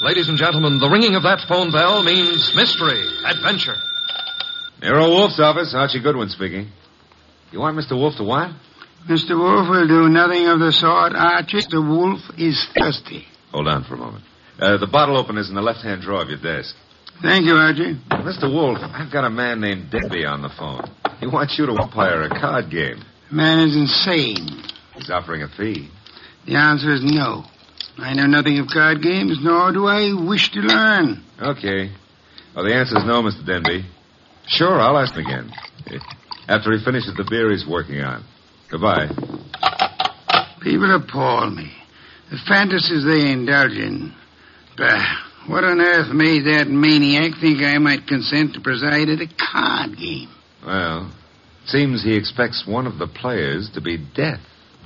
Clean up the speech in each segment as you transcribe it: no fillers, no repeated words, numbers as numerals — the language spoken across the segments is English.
Ladies and gentlemen, the ringing of that phone bell means mystery, adventure. Nero Wolf's office. Archie Goodwin speaking. You want Mr. Wolf to what? Mr. Wolf will do nothing of the sort, Archie. Mr. Wolf is thirsty. Hold on for a moment. The bottle opener's in the left-hand drawer of your desk. Thank you, Archie. Mr. Wolf, I've got a man named Denby on the phone. He wants you to umpire a card game. The man is insane. He's offering a fee. The answer is no. I know nothing of card games, nor do I wish to learn. Okay. Well, the answer's no, Mr. Denby. Sure, I'll ask him again. After he finishes the beer he's working on. Goodbye. People appall me. The fantasies they indulge in. Bah, what on earth made that maniac think I might consent to preside at a card game? Well, it seems he expects one of the players to be death.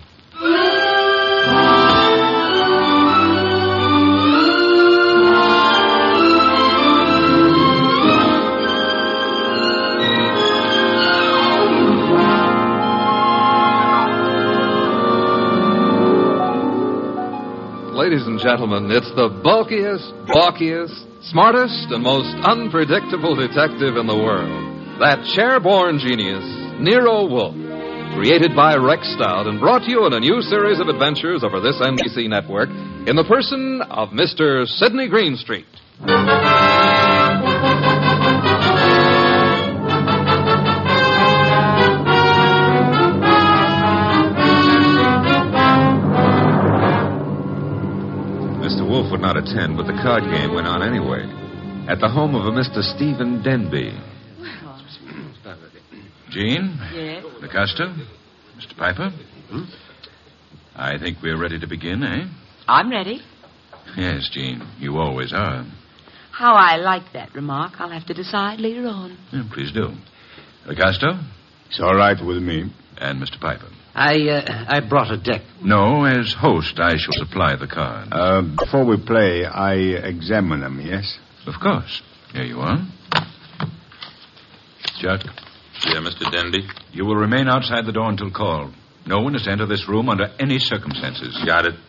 Ladies and gentlemen, it's the bulkiest, balkiest, smartest, and most unpredictable detective in the world. That chair-born genius, Nero Wolfe. Created by Rex Stout and brought to you in a new series of adventures over this NBC network in the person of Mr. Sidney Greenstreet. Wolf would not attend, but the card game went on anyway. At the home of a Mr. Stephen Denby. Jean? Yes? LaCosta? Mr. Piper? I think we're ready to begin, eh? I'm ready. Yes, Jean. You always are. How I like that remark, I'll have to decide later on. Yeah, please do. LaCosta? It's all right with me. And Mr. Piper? I brought a deck. No, as host, I shall supply the cards. Before we play, I examine them, yes? Of course. Here you are. Chuck? Yeah, Mr. Denby? You will remain outside the door until called. No one is to enter this room under any circumstances. Got it.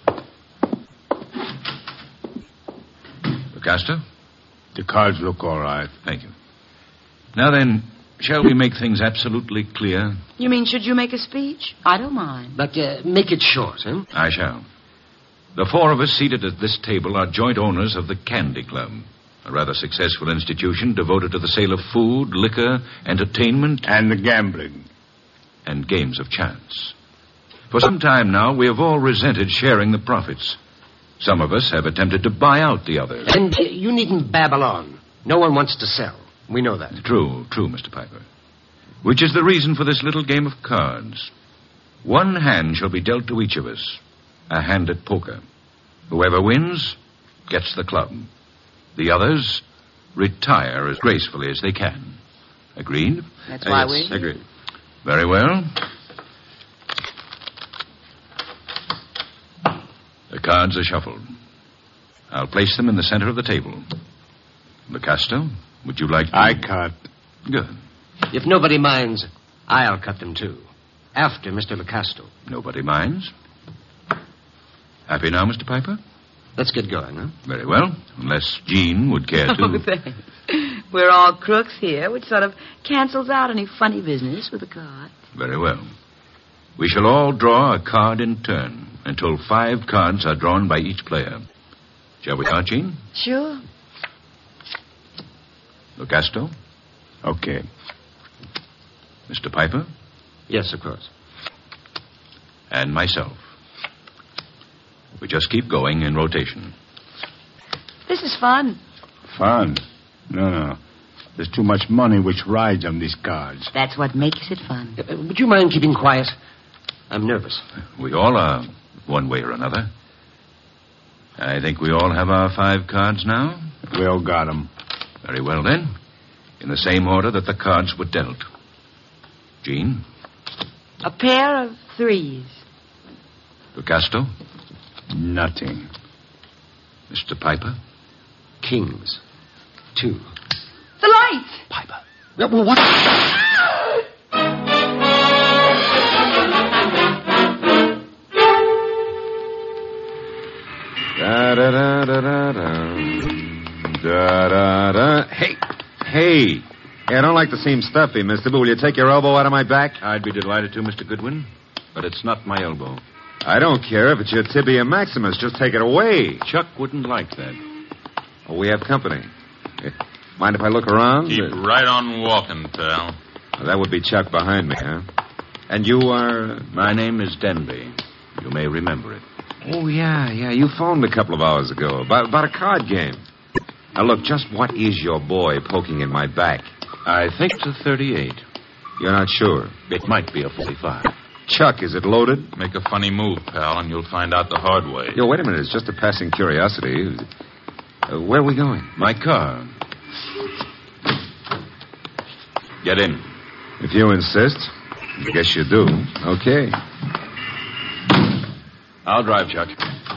LaCosta? The cards look all right. Thank you. Now then, shall we make things absolutely clear? You mean, should you make a speech? I don't mind. But make it short, huh? I shall. The four of us seated at this table are joint owners of the Candy Club, a rather successful institution devoted to the sale of food, liquor, entertainment... And the gambling. And games of chance. For some time now, we have all resented sharing the profits. Some of us have attempted to buy out the others. And you needn't babble on. No one wants to sell. We know that. True, Mr. Piper. Which is the reason for this little game of cards. One hand shall be dealt to each of us. A hand at poker. Whoever wins gets the club. The others retire as gracefully as they can. Agreed? That's why yes, we... agreed. Very well. The cards are shuffled. I'll place them in the center of the table. LaCosta, would you like to... I cut. Good. If nobody minds, I'll cut them too. After Mr. LaCosta. Nobody minds. Happy now, Mr. Piper? Let's get going, huh? Very well, unless Jean would care to... Oh, thanks. We're all crooks here, which sort of cancels out any funny business with a card. Very well. We shall all draw a card in turn until 5 cards are drawn by each player. Shall we start, Jean? Sure. LaCosta? Okay. Mr. Piper? Yes, of course. And myself. We just keep going in rotation. This is fun. Fun? No. There's too much money which rides on these cards. That's what makes it fun. Would you mind keeping quiet? I'm nervous. We all are, one way or another. I think we all have our 5 cards now. We all got them. Very well, then. In the same order that the cards were dealt. Jean? A pair of 3s. LaCosta? Nothing. Mr. Piper? Kings. 2. The lights! Piper. Well, what? Da-da-da-da-da-da. Da-da-da. Hey. Hey, I don't like to seem stuffy, mister, but will you take your elbow out of my back? I'd be delighted to, Mr. Goodwin, but it's not my elbow. I don't care if it's your tibia maximus. Just take it away. Chuck wouldn't like that. Oh, we have company. Mind if I look around? Keep right on walking, pal. That would be Chuck behind me, huh? And you are... My name is Denby. You may remember it. Oh, yeah. You phoned a couple of hours ago about a card game. Now, look, just what is your boy poking in my back? I think it's a 38. You're not sure? It might be a 45. Chuck, is it loaded? Make a funny move, pal, and you'll find out the hard way. Yo, wait a minute. It's just a passing curiosity. Where are we going? My car. Get in. If you insist. I guess you do. Okay. I'll drive, Chuck.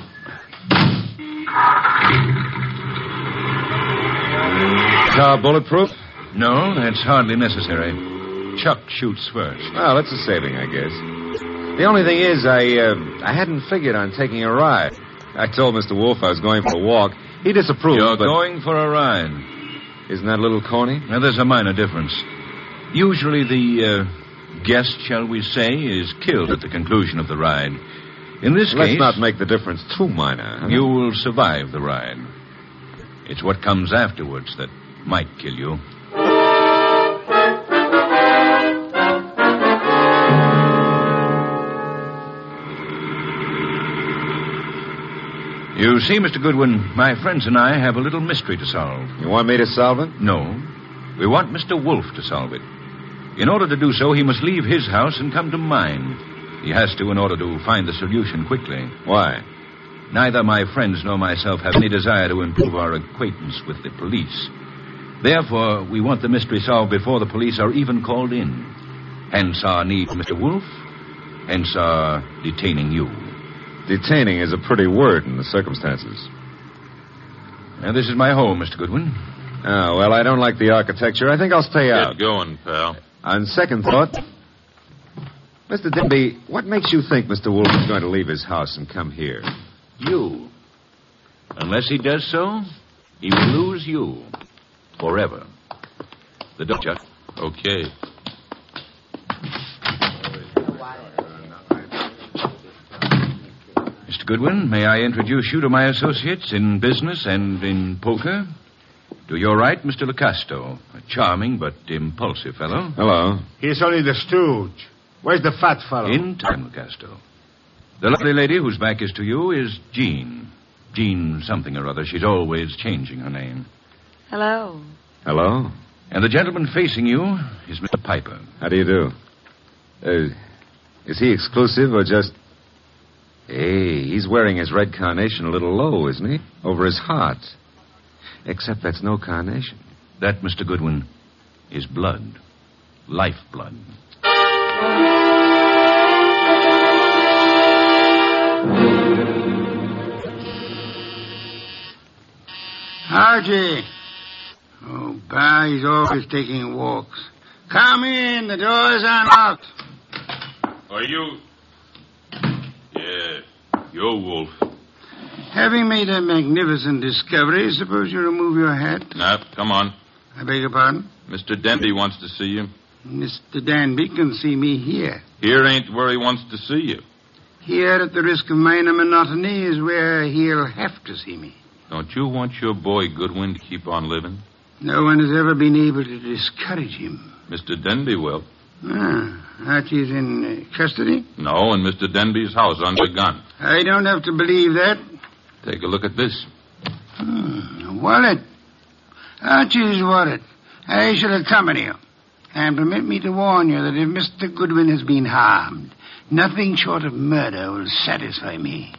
Car bulletproof? No, that's hardly necessary. Chuck shoots first. Well, that's a saving, I guess. The only thing is, I hadn't figured on taking a ride. I told Mr. Wolf I was going for a walk. He disapproved, You're but... going for a ride. Isn't that a little corny? Now, there's a minor difference. Usually the guest, shall we say, is killed at the conclusion of the ride. In this case... Let's not make the difference too minor. Huh? You will survive the ride. It's what comes afterwards that might kill you. You see, Mr. Goodwin, my friends and I have a little mystery to solve. You want me to solve it? No. We want Mr. Wolf to solve it. In order to do so, he must leave his house and come to mine. He has to in order to find the solution quickly. Why? Neither my friends nor myself have any desire to improve our acquaintance with the police. Therefore, we want the mystery solved before the police are even called in. Hence our need for Mr. Wolf. Hence our detaining you. Detaining is a pretty word in the circumstances. Now, this is my home, Mr. Goodwin. Oh, well, I don't like the architecture. I think I'll stay out. Get going, pal. On second thought... Mr. Denby, what makes you think Mr. Wolf is going to leave his house and come here? You. Unless he does so, he will lose you. Forever. The door, Chuck. Okay. Mr. Goodwin, may I introduce you to my associates in business and in poker? To your right, Mr. Locasto, a charming but impulsive fellow. Hello. He's only the stooge. Where's the fat fellow? In time, Locasto. The lovely lady whose back is to you is Jean. Jean something or other. She's always changing her name. Hello. Hello. And the gentleman facing you is Mr. Piper. How do you do? Is he exclusive or just... Hey, he's wearing his red carnation a little low, isn't he? Over his heart. Except that's no carnation. That, Mr. Goodwin, is blood. Lifeblood. Archie. Oh, Bar, he's always taking walks. Come in, the door's unlocked. Are you... Yeah, you're Wolf. Having made a magnificent discovery, suppose you remove your hat? Now, come on. I beg your pardon? Mr. Denby wants to see you. Mr. Danby can see me here. Here ain't where he wants to see you. Here, at the risk of minor monotony, is where he'll have to see me. Don't you want your boy Goodwin to keep on living? No one has ever been able to discourage him. Mr. Denby will. Archie's in custody? No, in Mr. Denby's house under gun. I don't have to believe that. Take a look at this. Wallet. Archie's wallet. I shall accompany you. And permit me to warn you that if Mr. Goodwin has been harmed, nothing short of murder will satisfy me.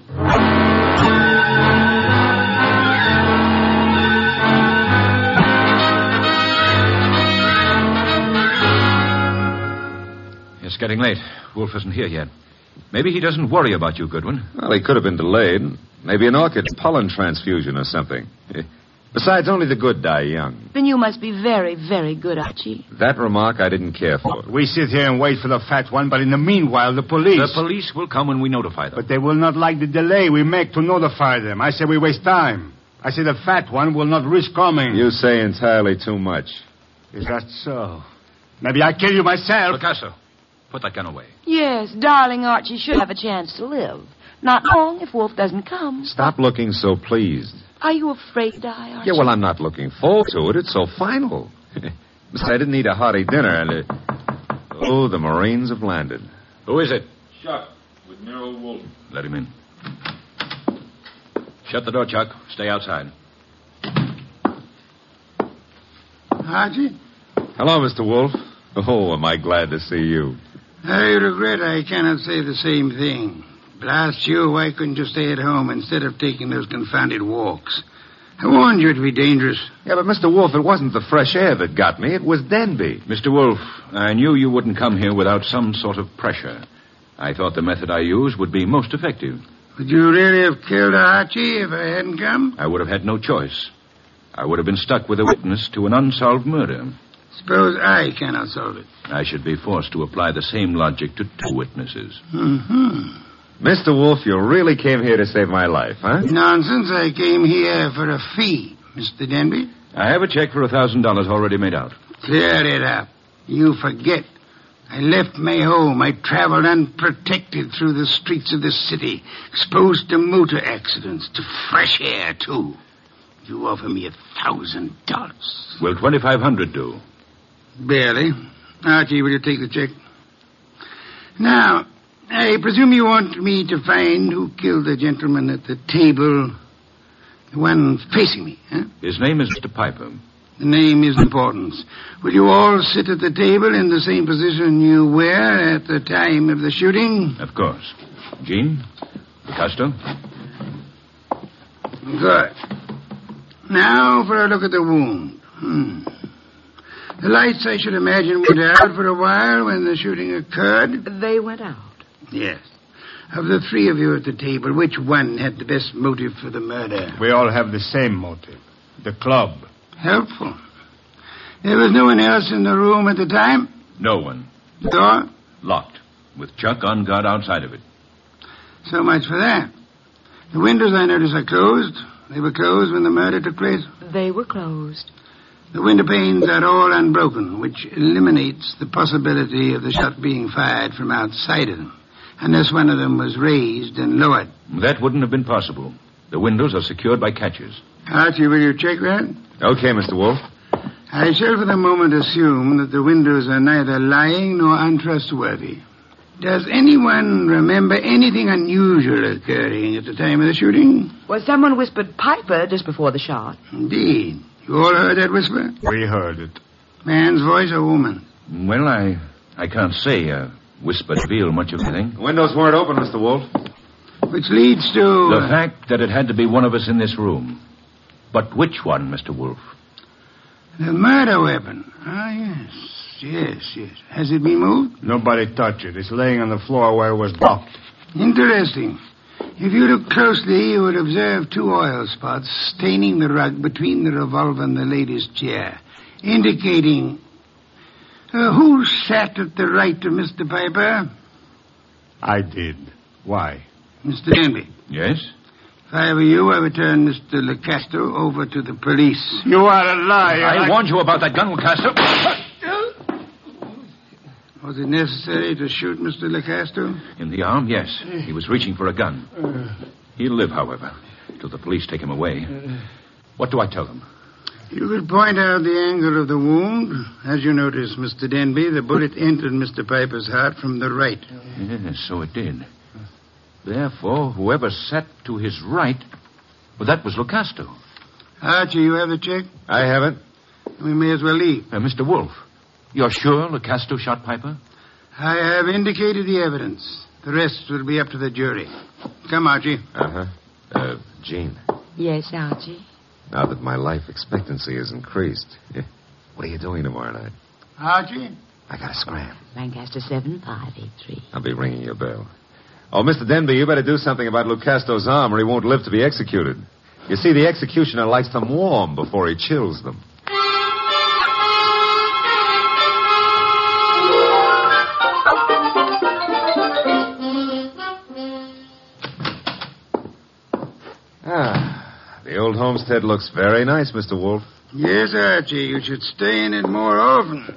It's getting late. Wolf isn't here yet. Maybe he doesn't worry about you, Goodwin. Well, he could have been delayed. Maybe an orchid pollen transfusion or something. Besides, only the good die young. Then you must be very, very good, Archie. That remark I didn't care for. We sit here and wait for the fat one, but in the meanwhile, the police... The police will come when we notify them. But they will not like the delay we make to notify them. I say we waste time. I say the fat one will not risk coming. You say entirely too much. Is that so? Maybe I kill you myself. Picasso, put that gun away. Yes, darling Archie should have a chance to live. Not long if Wolf doesn't come. Stop looking so pleased. Are you afraid to die, Archie? Yeah, well, I'm not looking forward to it. It's so final. Besides, I didn't eat a hearty dinner, and... Oh, the Marines have landed. Who is it? Chuck, with Nero Wolf. Let him in. Shut the door, Chuck. Stay outside. Archie? Hello, Mr. Wolf. Oh, am I glad to see you. I regret I cannot say the same thing. Blast you, why couldn't you stay at home instead of taking those confounded walks? I warned you it'd be dangerous. Yeah, but Mr. Wolf, it wasn't the fresh air that got me. It was Denby. Mr. Wolf, I knew you wouldn't come here without some sort of pressure. I thought the method I used would be most effective. Would you really have killed Archie if I hadn't come? I would have had no choice. I would have been stuck with a witness to an unsolved murder. Suppose I cannot solve it. I should be forced to apply the same logic to two witnesses. Mm-hmm. Mr. Wolf, you really came here to save my life, huh? Nonsense. I came here for a fee, Mr. Denby. I have a check for $1,000 already made out. Clear it up. You forget. I left my home. I traveled unprotected through the streets of the city, exposed to motor accidents, to fresh air, too. You offer me $1,000. Will $2,500 do? Barely. Archie, will you take the check? Now, I presume you want me to find who killed the gentleman at the table, the one facing me, huh? His name is Mr. Piper. The name is important. Will you all sit at the table in the same position you were at the time of the shooting? Of course. Jean? Picasso? Good. Now for a look at the wound. The lights, I should imagine, went out for a while when the shooting occurred. They went out. Yes. Of the three of you at the table, which one had the best motive for the murder? We all have the same motive. The club. Helpful. There was no one else in the room at the time? No one. The door? Locked. With Chuck on guard outside of it. So much for that. The windows, I notice, are closed. They were closed when the murder took place? They were closed. The window panes are all unbroken, which eliminates the possibility of the shot being fired from outside of them, unless one of them was raised and lowered. That wouldn't have been possible. The windows are secured by catches. Archie, will you check that? Okay, Mr. Wolf. I shall for the moment assume that the windows are neither lying nor untrustworthy. Does anyone remember anything unusual occurring at the time of the shooting? Well, someone whispered Piper just before the shot. Indeed. You all heard that whisper? We heard it. Man's voice or woman? Well, I can't say. Whisper reveal much of anything. The windows weren't open, Mr. Wolf. Which leads to... The fact that it had to be one of us in this room. But which one, Mr. Wolf? The murder weapon. Ah, yes. Has it been moved? Nobody touched it. It's laying on the floor where it was dropped. Interesting. If you look closely, you would observe two oil spots staining the rug between the revolver and the lady's chair, indicating... who sat at the right of Mr. Piper? I did. Why? Mr. Denby. Yes? If I were you, I would turn Mr. Lecasto over to the police. You are a liar. I warned you about that gun, Lecasto. Was it necessary to shoot Mr. Lecasto? In the arm, yes. He was reaching for a gun. He'll live, however, till the police take him away. What do I tell them? You could point out the angle of the wound. As you notice, Mr. Denby, the bullet entered Mr. Piper's heart from the right. Yes, so it did. Therefore, whoever sat to his right, well, that was Lecasto. Archie, you have the check? I haven't. We may as well leave. Mr. Wolf, you're sure Lecasto shot Piper? I have indicated the evidence. The rest will be up to the jury. Come, Archie. Jean, Yes, Archie. now that my life expectancy has increased, what are you doing tomorrow night? Archie? I got a scram. Lancaster 7583. I'll be ringing your bell. Oh, Mr. Denby, you better do something about Lecasto's arm or he won't live to be executed. You see, the executioner likes them warm before he chills them. The old homestead looks very nice, Mr. Wolf. Yes, Archie, you should stay in it more often.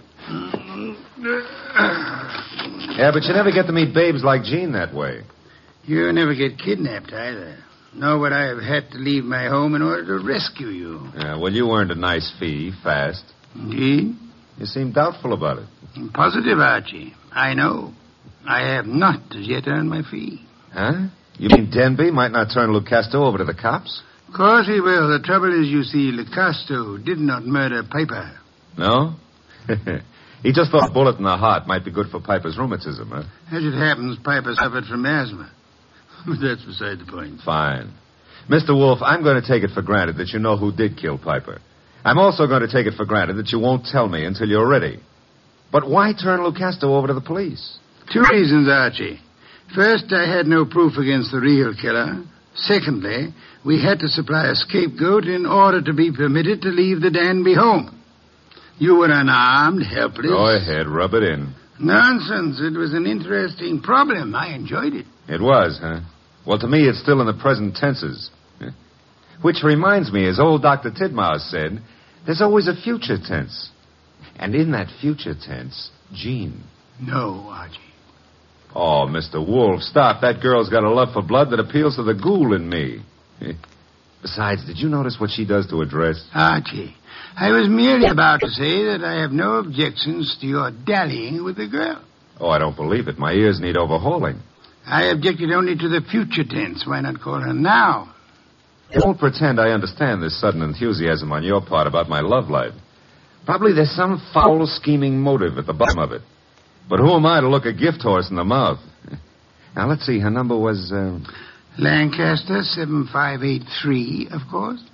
Yeah, but you never get to meet babes like Jean that way. You never get kidnapped either. Nor would I have had to leave my home in order to rescue you. Yeah, well, you earned a nice fee, fast. Indeed? You seem doubtful about it. I'm positive, Archie. I know. I have not as yet earned my fee. Huh? You mean Denby might not turn Lucasto over to the cops? Of course he will. The trouble is, you see, Lucasto did not murder Piper. No? He just thought a bullet in the heart might be good for Piper's rheumatism, huh? As it happens, Piper suffered from asthma. But that's beside the point. Fine. Mr. Wolf, I'm going to take it for granted that you know who did kill Piper. I'm also going to take it for granted that you won't tell me until you're ready. But why turn Lucasto over to the police? 2 reasons, Archie. First, I had no proof against the real killer. Secondly, we had to supply a scapegoat in order to be permitted to leave the Danby home. You were unarmed, helpless. Go ahead, rub it in. Nonsense. It was an interesting problem. I enjoyed it. It was, huh? Well, to me, it's still in the present tenses. Which reminds me, as old Dr. Tidmouse said, there's always a future tense. And in that future tense, Jean. No, Archie. Oh, Mr. Wolf, stop. That girl's got a love for blood that appeals to the ghoul in me. Besides, did you notice what she does to her dress? Archie, I was merely about to say that I have no objections to your dallying with the girl. Oh, I don't believe it. My ears need overhauling. I objected only to the future tense. Why not call her now? I won't pretend I understand this sudden enthusiasm on your part about my love life. Probably there's some foul, scheming motive at the bottom of it. But who am I to look a gift horse in the mouth? Now, let's see. Her number was, Lancaster 7583, of course.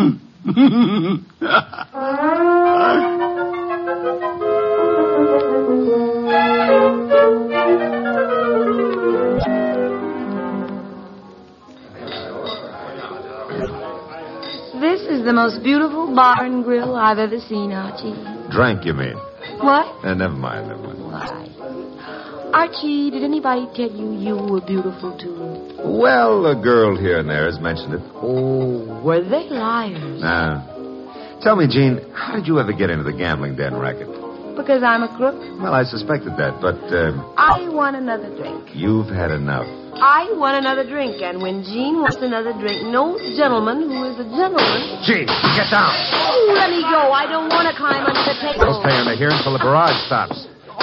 This is the most beautiful bar and grill I've ever seen, Archie. Drank, you mean? What? Never mind. Why? Archie, did anybody tell you were beautiful, too? Well, a girl here and there has mentioned it. Oh, were they liars? Tell me, Jean, how did you ever get into the gambling den racket? Because I'm a crook? Well, I suspected that, but, I want another drink. You've had enough. I want another drink, and when Jean wants another drink, no gentleman who is a gentleman... Jean, get down. Oh, let me go. I don't want to climb under the table. Don't stay under here until the barrage stops.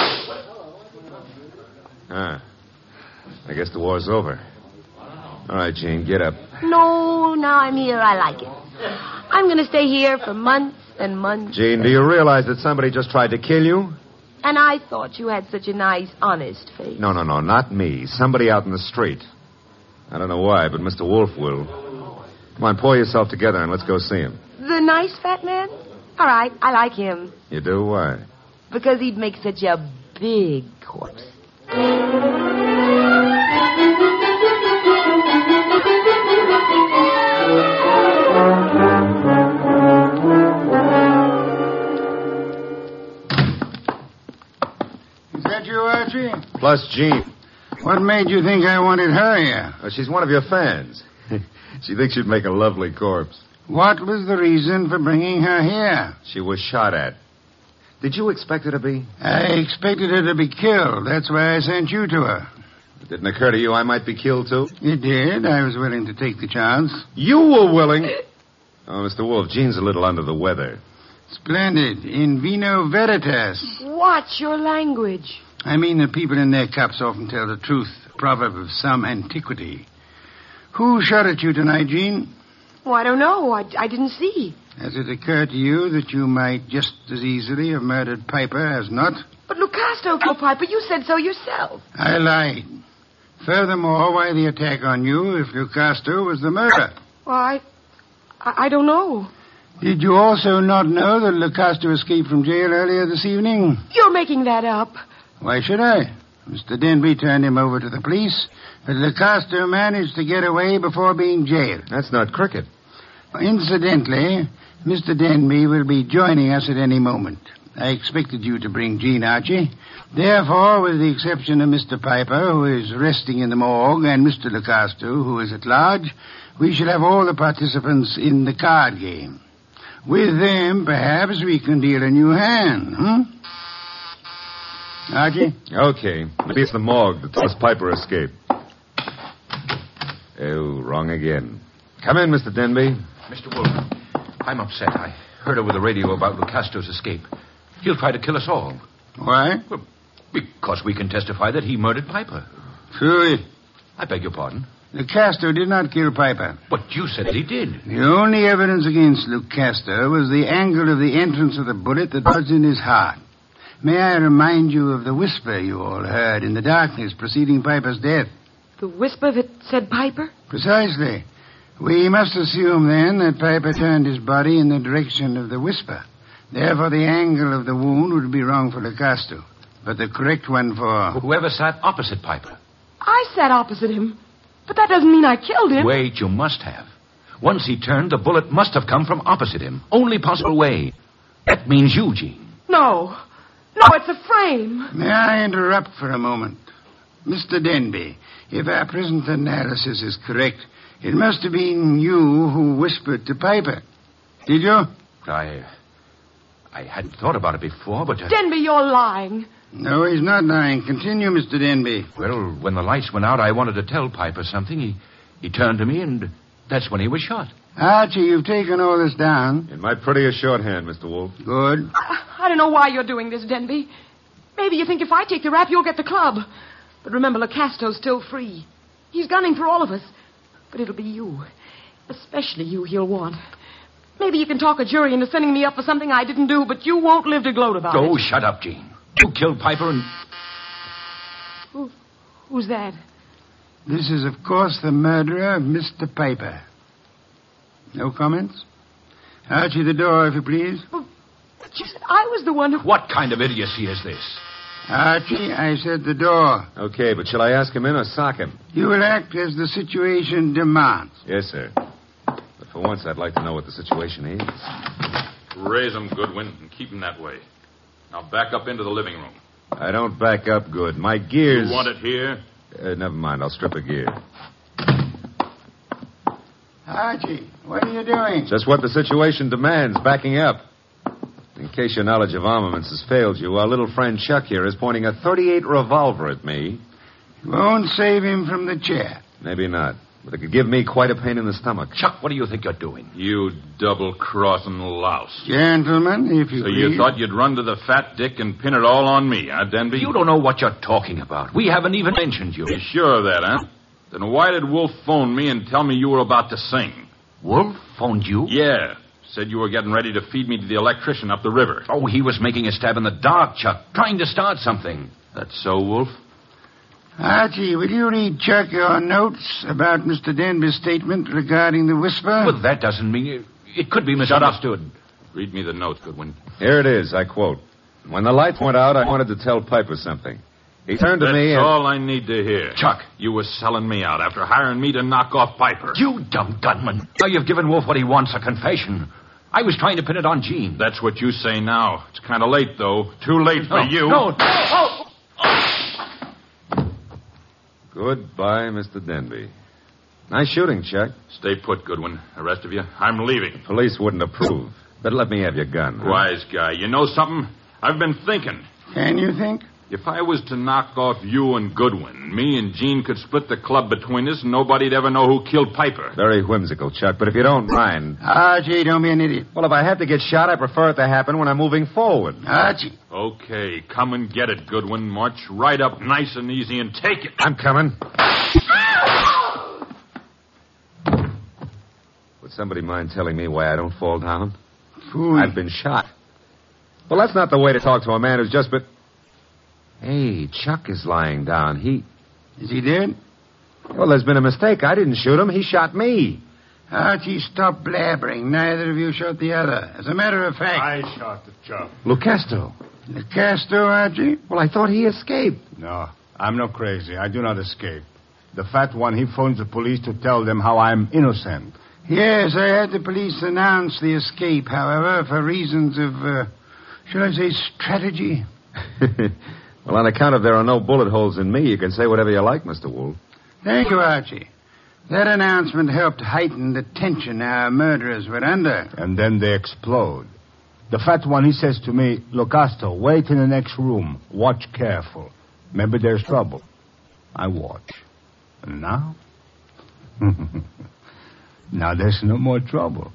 I guess the war's over. All right, Jean, get up. No, now I'm here. I like it. I'm going to stay here for months and months. Jean, do you realize that somebody just tried to kill you? And I thought you had such a nice, honest face. No, not me. Somebody out in the street. I don't know why, but Mr. Wolf will. Come on, pull yourself together and let's go see him. The nice fat man? All right, I like him. You do? Why? Because he'd make such a big corpse. Is that you, Archie? Plus Jean. What made you think I wanted her here? Well, she's one of your fans. She thinks you'd make a lovely corpse. What was the reason for bringing her here? She was shot at. Did you expect her to be? I expected her to be killed. That's why I sent you to her. It didn't occur to you I might be killed, too? It did. I was willing to take the chance. You were willing? Oh, Mr. Wolf, Jean's a little under the weather. Splendid. In vino veritas. Watch your language. I mean that people in their cups often tell the truth. A proverb of some antiquity. Who shot at you tonight, Jean? Oh, I don't know. I didn't see. Has it occurred to you that you might just as easily have murdered Piper as not? But Lucasto killed Piper. You said so yourself. I lied. Furthermore, why the attack on you if Lucasto was the murderer? Well, I don't know. Did you also not know that Lucasto escaped from jail earlier this evening? You're making that up. Why should I? Mr. Denby turned him over to the police, but Lucasto managed to get away before being jailed. That's not cricket. Incidentally, Mr. Denby will be joining us at any moment. I expected you to bring Jean, Archie. Therefore, with the exception of Mr. Piper, who is resting in the morgue, and Mr. Lecasto, who is at large, we shall have all the participants in the card game. With them, perhaps we can deal a new hand, Archie? Okay. Maybe it's the morgue that tells Piper escaped. Oh, wrong again. Come in, Mr. Denby. Mr. Wolf, I'm upset. I heard over the radio about Lucasto's escape. He'll try to kill us all. Why? Well, because we can testify that he murdered Piper. True. I beg your pardon. Lucasto did not kill Piper. But you said he did. The only evidence against Lucasto was the angle of the entrance of the bullet that lodged in his heart. May I remind you of the whisper you all heard in the darkness preceding Piper's death? The whisper that said Piper? Precisely. We must assume, then, that Piper turned his body in the direction of the whisper. Therefore, the angle of the wound would be wrong for Lucasto, but the correct one for... Whoever sat opposite Piper. I sat opposite him, but that doesn't mean I killed him. Wait, you must have. Once he turned, the bullet must have come from opposite him. Only possible way. That means Eugene. No. No, it's a frame. May I interrupt for a moment? Mr. Denby, if our present analysis is correct, it must have been you who whispered to Piper. Did you? I hadn't thought about it before, but... Denby, you're lying. No, he's not lying. Continue, Mr. Denby. Well, when the lights went out, I wanted to tell Piper something. He turned to me, and that's when he was shot. Archie, you've taken all this down. In my prettiest shorthand, Mr. Wolf. Good. I don't know why you're doing this, Denby. Maybe you think if I take the rap, you'll get the club. But remember, Lucasto's still free. He's gunning for all of us. But it'll be you. Especially you he'll want. Maybe you can talk a jury into sending me up for something I didn't do, but you won't live to gloat about it. Oh, shut up, Jean. You killed Piper and... Who's that? This is, of course, the murderer of Mr. Piper. No comments? Archie, the door, if you please. But you said I was the one who... What kind of idiocy is this? Archie, I said the door. Okay, but shall I ask him in or sock him? You will act as the situation demands. Yes, sir. But for once, I'd like to know what the situation is. Raise 'em, Goodwin, and keep 'em that way. Now back up into the living room. I don't back up good. My gears... You want it here? Never mind. I'll strip a gear. Archie, what are you doing? Just what the situation demands, backing up. In case your knowledge of armaments has failed you, our little friend Chuck here is pointing a .38 revolver at me. Won't save him from the chair. Maybe not, but it could give me quite a pain in the stomach. Chuck, what do you think you're doing? You double-crossing louse. Gentlemen, if you So please. you thought you'd run to the fat dick and pin it all on me, huh, Denby? You don't know what you're talking about. We haven't even mentioned you. You sure of that, huh? Then why did Wolf phone me and tell me you were about to sing? Wolf phoned you? Yeah. Said you were getting ready to feed me to the electrician up the river. Oh, he was making a stab in the dark, Chuck, trying to start something. That's so, Wolf? Archie, will you read Chuck your notes about Mr. Denby's statement regarding the whisper? Well, that doesn't mean... It could be misunderstood. Read me the note, Goodwin. Here it is, I quote. When the lights went out, I wanted to tell Piper something. He turned to me That's and... all I need to hear. Chuck. You were selling me out after hiring me to knock off Piper. You dumb gunman. Now you've given Wolf what he wants, a confession. I was trying to pin it on Jean. That's what you say now. It's kind of late, though. Too late for you. No. Goodbye, Mr. Denby. Nice shooting, Chuck. Stay put, Goodwin. The rest of you, I'm leaving. Police wouldn't approve. But let me have your gun. huh? Wise guy. You know something? I've been thinking. Can you think? If I was to knock off you and Goodwin, me and Jean could split the club between us and nobody'd ever know who killed Piper. Very whimsical, Chuck, but if you don't mind... Archie, don't be an idiot. Well, if I have to get shot, I prefer it to happen when I'm moving forward. Archie. Okay, come and get it, Goodwin. March right up nice and easy and take it. I'm coming. Would somebody mind telling me why I don't fall down? Fool. I've been shot. Well, that's not the way to talk to a man who's just been... Hey, Chuck is lying down. Is he dead? Well, there's been a mistake. I didn't shoot him. He shot me. Archie, stop blabbering. Neither of you shot the other. As a matter of fact... I shot the chap. Lucasto. Lucasto, Archie? Well, I thought he escaped. No, I'm not crazy. I do not escape. The fat one, he phones the police to tell them how I'm innocent. Yes, I had the police announce the escape, however, for reasons of, shall I say, strategy? Well, on account of there are no bullet holes in me, you can say whatever you like, Mr. Wolf. Thank you, Archie. That announcement helped heighten the tension our murderers were under. And then they explode. The fat one, he says to me, "Look, Astor, wait in the next room. Watch careful. Maybe there's trouble." I watch. And now? Now there's no more trouble.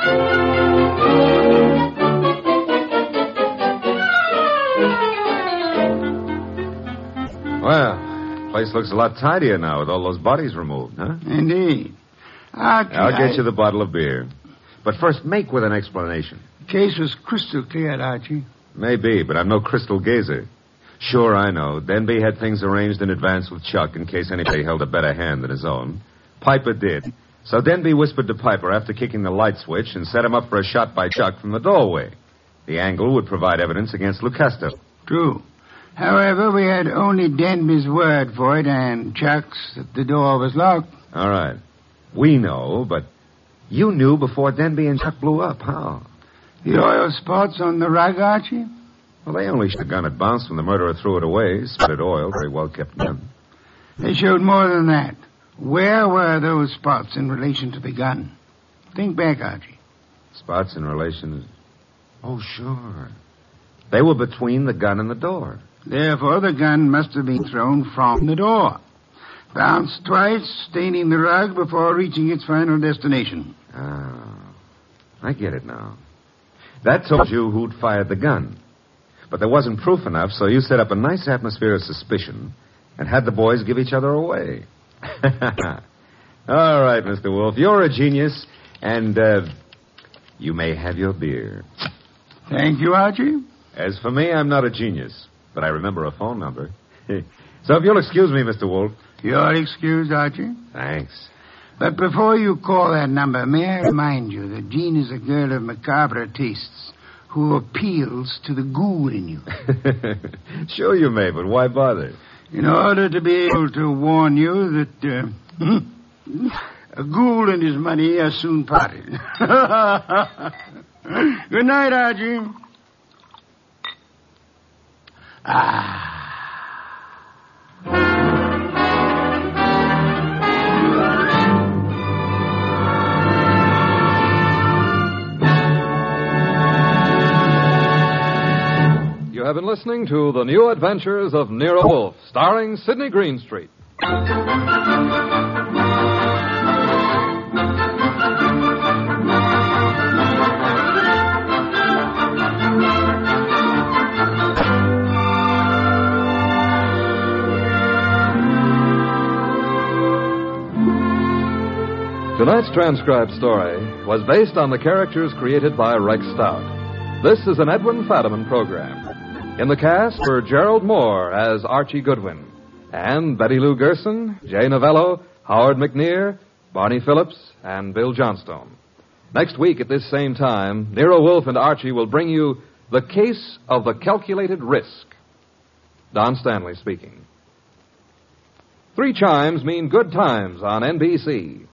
Well, place looks a lot tidier now with all those bodies removed, huh? Indeed. Archie, I'll get you the bottle of beer. But first, make with an explanation. The case was crystal clear, Archie. Maybe, but I'm no crystal gazer. Sure, I know. Denby had things arranged in advance with Chuck in case anybody held a better hand than his own. Piper did. So Denby whispered to Piper after kicking the light switch and set him up for a shot by Chuck from the doorway. The angle would provide evidence against Lucasto. True. However, we had only Denby's word for it and Chuck's that the door was locked. All right. We know, but you knew before Denby and Chuck blew up. How? The oil spots on the rug, Archie? Well, they only shot the gun had bounced when the murderer threw it away. Spotted oil, very well kept gun. They showed more than that. Where were those spots in relation to the gun? Think back, Archie. Spots in relation to... Oh, sure. They were between the gun and the door. Therefore, the gun must have been thrown from the door. Bounced twice, staining the rug before reaching its final destination. Oh, I get it now. That told you who'd fired the gun. But there wasn't proof enough, so you set up a nice atmosphere of suspicion and had the boys give each other away. All right, Mr. Wolf, you're a genius, and you may have your beer. Thank you, Archie. As for me, I'm not a genius, but I remember a phone number. So if you'll excuse me, Mr. Wolf. You're excused, Archie. Thanks. But before you call that number, may I remind you that Jean is a girl of macabre tastes who appeals to the ghoul in you. Sure you may, but why bother? In order to be able to warn you that a ghoul and his money are soon parted. Good night, Archie. You have been listening to The New Adventures of Nero Wolfe, starring Sidney Greenstreet. Tonight's transcribed story was based on the characters created by Rex Stout. This is an Edwin Fadiman program. In the cast were Gerald Moore as Archie Goodwin, and Betty Lou Gerson, Jay Novello, Howard McNear, Barney Phillips, and Bill Johnstone. Next week at this same time, Nero Wolfe and Archie will bring you The Case of the Calculated Risk. Don Stanley speaking. 3 chimes mean good times on NBC.